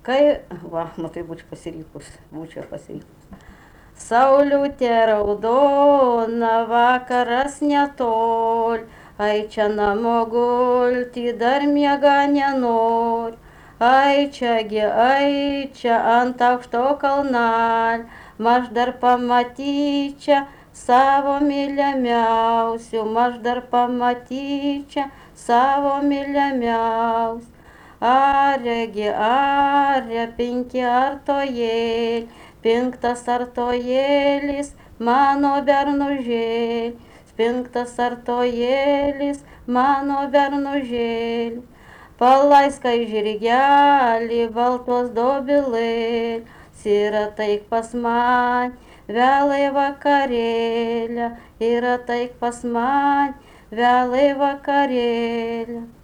Tai būčiau pasirykus. Sauliutė raudona, vakaras netol, ai čia namo gulti dar miega nenori. Ai čia ant aukšto kalnal, maž dar pamatyčia savo mylimiausių, maž dar pamatyčia savo mylimiausių. Are, penki artojėlį, pinktas artojėlis, mano bernužėlis, pinktas artojėlis, mano bernužėlis. Palaiskai žirgelį, baltos dobilėlis, ir ateik pas man, vėlai vakarėlę, ir ateik pas man, vėlai vakarėlę.